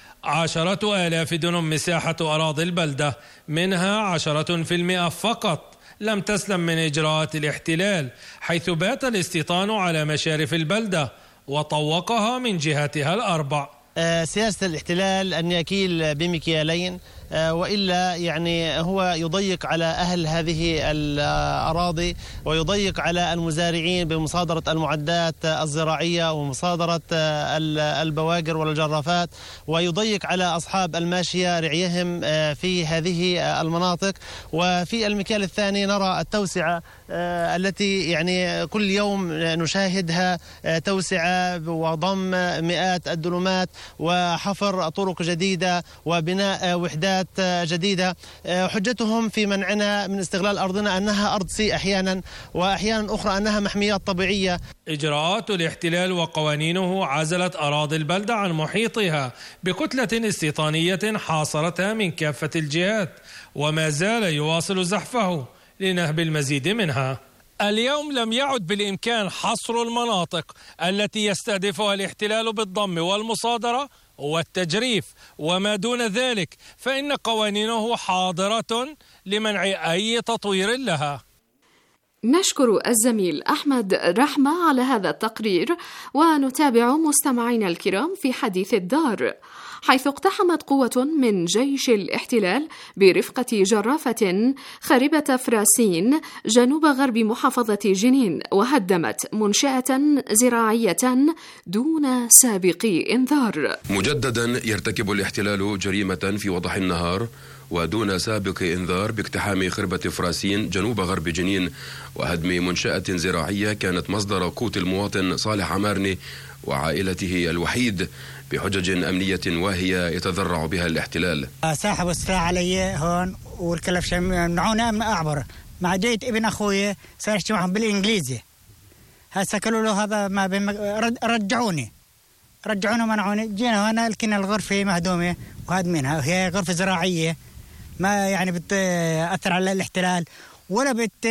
عشرة آلاف دنم مساحة أراضي البلدة، منها عشرة في المئة فقط لم تسلم من إجراءات الاحتلال، حيث بات الاستيطان على مشارف البلدة وطوقها من جهاتها الأربع. سياسة الاحتلال أن يكيل بمكيالين، وإلا يعني هو يضيق على أهل هذه الأراضي ويضيق على المزارعين بمصادرة المعدات الزراعية ومصادرة البواقر والجرافات، ويضيق على أصحاب الماشية رعيهم في هذه المناطق. وفي المكيال الثاني نرى التوسعة التي يعني كل يوم نشاهدها، توسعة وضم مئات الدنومات وحفر طرق جديدة وبناء وحدات جديدة. حجتهم في منعنا من استغلال أرضنا أنها أرض سي أحيانا، وأحيانا أخرى أنها محميات طبيعية. إجراءات الاحتلال وقوانينه عزلت أراضي البلدة عن محيطها بكتلة استيطانية حاصرتها من كافة الجهات، وما زال يواصل زحفه لنهب المزيد منها. اليوم لم يعد بالإمكان حصر المناطق التي يستهدفها الاحتلال بالضم والمصادرة والتجريف، وما دون ذلك فإن قوانينه حاضرة لمنع أي تطوير لها. نشكر الزميل أحمد رحمة على هذا التقرير، ونتابع مستمعينا الكرام في حديث الدار، حيث اقتحمت قوة من جيش الاحتلال برفقة جرافة خربة فراسين جنوب غرب محافظة جنين، وهدمت منشأة زراعية دون سابق إنذار. مجددا يرتكب الاحتلال جريمة في وضح النهار ودون سابق إنذار باقتحام خربة فراسين جنوب غرب جنين وهدم منشأة زراعية كانت مصدر قوت المواطن صالح عمارني وعائلته الوحيد بحجج أمنية واهية يتذرع بها الاحتلال. ساحبوا السلاح علي هون والكلف منعونا من أعبر، مع جيت ابن أخوي صار يحكي معهم بالإنجليزي، هسا قالوا له هذا ما بم... رجعوني رجعوني منعوني. جينا هنا لكن الغرفة مهدومة وهادمينها، وهي غرفة زراعية ما يعني بتأثر على الاحتلال ولا بت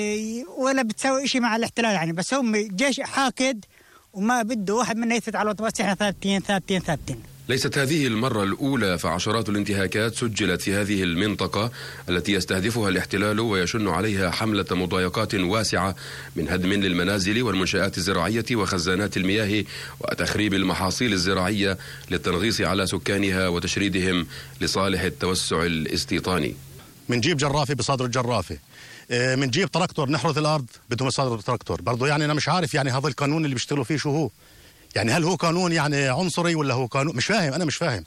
ولا بتسوي شيء مع الاحتلال يعني، بس هم جيش حاقد وما بده واحد منا يثبت على الوطن، بس احنا ثابتين ثابتين ثابتين. ليست هذه المرة الأولى، فعشرات الانتهاكات سجلت في هذه المنطقة التي يستهدفها الاحتلال ويشن عليها حملة مضايقات واسعة من هدم للمنازل والمنشآت الزراعية وخزانات المياه وتخريب المحاصيل الزراعية للتنغيص على سكانها وتشريدهم لصالح التوسع الاستيطاني. منجيب جرافي بصادر الجرافي، منجيب تراكتور نحرث الأرض بدهم يصادروا تراكتور برضو. يعني أنا مش عارف يعني هذا القانون اللي بيشتغلوا فيه شو هو، يعني هل هو قانون يعني عنصري ولا هو قانون؟ مش فاهم، أنا مش فاهم.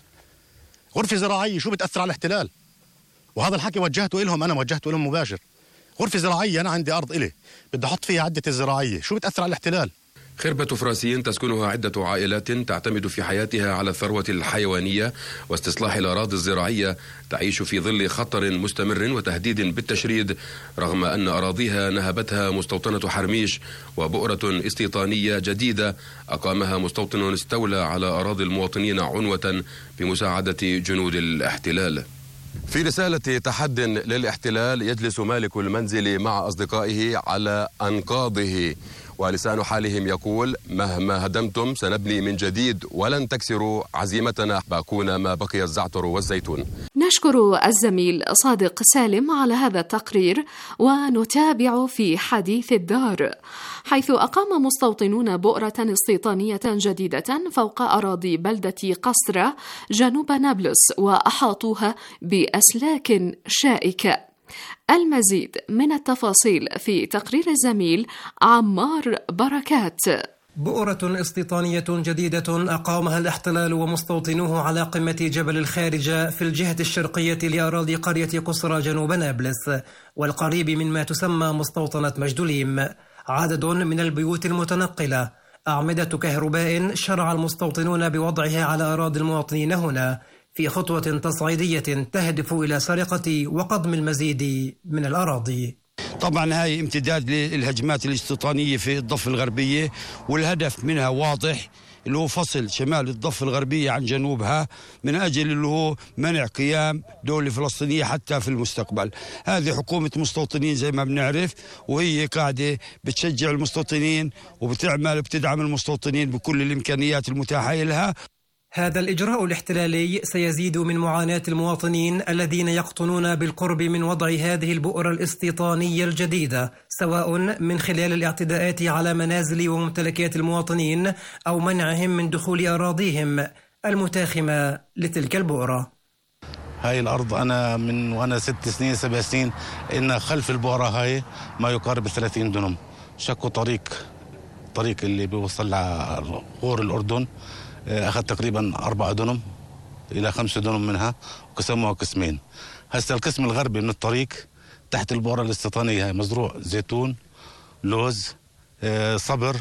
غرفة زراعية شو بتأثر على الاحتلال؟ وهذا الحكي وجهته لهم، أنا وجهته لهم مباشر. غرفة زراعية أنا عندي أرض إلي بدي أحط فيها عدة الزراعية، شو بتأثر على الاحتلال؟ خربة فراسين تسكنها عدة عائلات تعتمد في حياتها على الثروة الحيوانية واستصلاح الأراضي الزراعية، تعيش في ظل خطر مستمر وتهديد بالتشريد، رغم أن أراضيها نهبتها مستوطنة حرميش وبؤرة استيطانية جديدة أقامها مستوطن استولى على أراضي المواطنين عنوة بمساعدة جنود الاحتلال. في رسالة تحد للاحتلال يجلس مالك المنزل مع أصدقائه على أنقاضه ولسان حالهم يقول: مهما هدمتم سنبني من جديد ولن تكسروا عزيمتنا، باقون ما بقي الزعتر والزيتون. نشكر الزميل صادق سالم على هذا التقرير، ونتابع في حديث الدار، حيث أقام مستوطنون بؤرة استيطانية جديدة فوق أراضي بلدة قصرة جنوب نابلس، وأحاطوها بأسلاك شائكة. المزيد من التفاصيل في تقرير الزميل عمار بركات. بؤرة استيطانية جديدة أقامها الاحتلال ومستوطنوه على قمة جبل الخارجة في الجهة الشرقية لأراضي قرية قصرى جنوب نابلس، والقريب من ما تسمى مستوطنة مجدوليم. عدد من البيوت المتنقلة، أعمدة كهرباء، شرع المستوطنون بوضعها على أراضي المواطنين هنا في خطوة تصعيدية تهدف إلى سرقة وقضم المزيد من الأراضي. طبعا هاي امتداد للهجمات الاستيطانية في الضفة الغربية، والهدف منها واضح اللي هو فصل شمال الضفة الغربية عن جنوبها من أجل اللي هو منع قيام دولة فلسطينية حتى في المستقبل. هذه حكومة مستوطنين زي ما بنعرف، وهي قاعدة بتشجع المستوطنين وبتعمل وبتدعم المستوطنين بكل الإمكانيات المتاحة لها. هذا الإجراء الاحتلالي سيزيد من معاناة المواطنين الذين يقطنون بالقرب من وضع هذه البؤرة الاستيطانية الجديدة، سواء من خلال الاعتداءات على منازل وممتلكات المواطنين أو منعهم من دخول أراضيهم المتاخمة لتلك البؤرة. هاي الأرض أنا من وأنا ست سنين سبع سنين إن خلف البؤرة هاي ما يقارب ثلاثين دنم، شكوا طريق طريق اللي بيوصل لغور الأردن، أخذ تقريبا أربعة دنم إلى خمسة دنم منها وقسموها قسمين. هسه القسم الغربي من الطريق تحت البؤرة الاستيطانية هاي مزروع زيتون، لوز، صبر،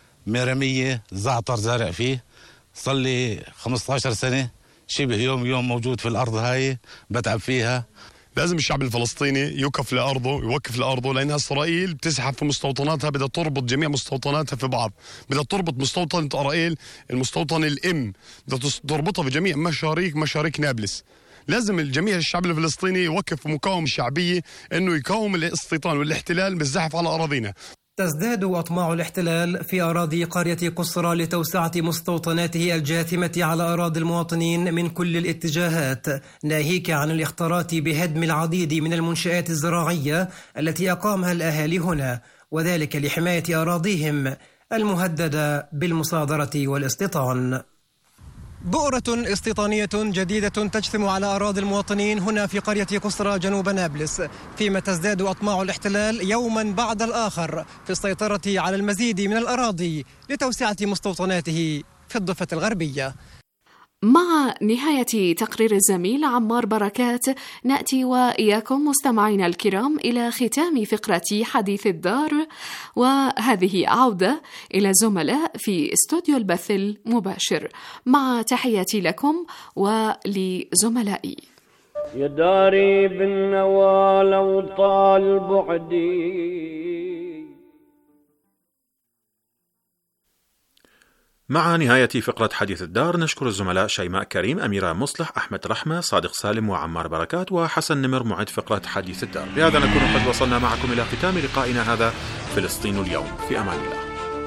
ميرمية، زعتر زارع فيه. صار لي خمسة عشر سنة شبه يوم يوم موجود في الأرض هاي بتعب فيها. لازم الشعب الفلسطيني يوقف لأرضه يوقف لأرضه، لأن إسرائيل بتزحف في مستوطناتها، بدها تربط جميع مستوطناتها في بعض، بدها تربط مستوطنة أرائيل المستوطن الأم، بدها تربطها في جميع مشاريك مشاريك نابلس. لازم الجميع الشعب الفلسطيني يوقف مقاومة شعبية إنه يقاوم الاستيطان والاحتلال بالزحف على أراضينا. تزداد أطماع الاحتلال في أراضي قرية قصرى لتوسعة مستوطناته الجاثمة على أراضي المواطنين من كل الاتجاهات، ناهيك عن الاختراط بهدم العديد من المنشآت الزراعية التي أقامها الأهالي هنا، وذلك لحماية أراضيهم المهددة بالمصادرة والاستيطان. بؤرة استيطانية جديدة تجثم على أراضي المواطنين هنا في قرية قصرى جنوب نابلس، فيما تزداد أطماع الاحتلال يوما بعد الآخر في السيطرة على المزيد من الأراضي لتوسعة مستوطناته في الضفة الغربية. مع نهاية تقرير الزميل عمار بركات، نأتي وإياكم مستمعينا الكرام إلى ختام فقرة حديث الدار، وهذه عودة إلى زملاء في استوديو البث المباشر، مع تحياتي لكم ولزملائي. يا داري بالنوى لو طال بعدي. مع نهاية فقرة حديث الدار نشكر الزملاء شيماء كريم، أميرة مصلح، أحمد رحمة، صادق سالم وعمار بركات وحسن نمر معد فقرة حديث الدار. بهذا نكون قد وصلنا معكم إلى ختام لقائنا هذا فلسطين اليوم، في أمان الله.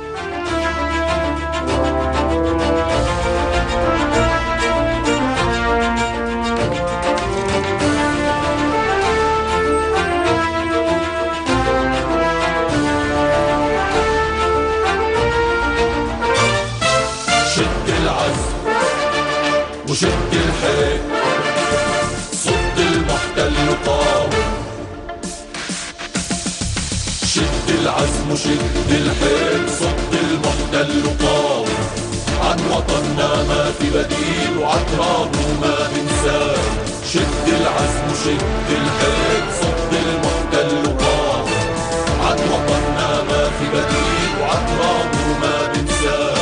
وشد الحيل صد المحتل قاوم، شد العزم وشد الحيل صد المحتل قاوم، عن وطننا ما في بديل وعن ترابه ما بنساه. شد العزم وشد الحيل صد المحتل قاوم، عن وطننا ما في بديل وعن ترابه ما بنساه.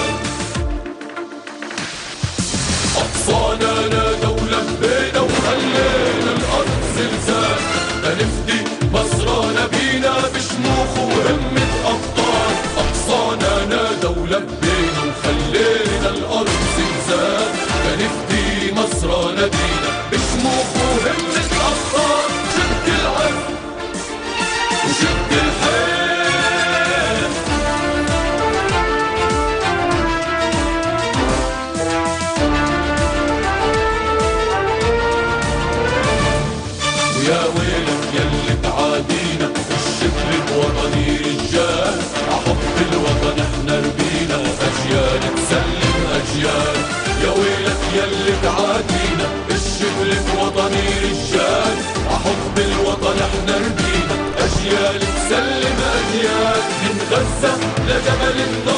أقصانا نادوا ولبينا وخلينا الأرض زلزال، لنفدي مصرنا بينا بشموخ وهمة أبطال. أقصانا نادوا ولبينا وخلينا الأرض زلزال، لنفدي مصرنا بينا بشموخ وهمة أبطال. وطني رجال عحب الوطن احنا ربينا أجيال تسلم أجيال من غزة لجبل النار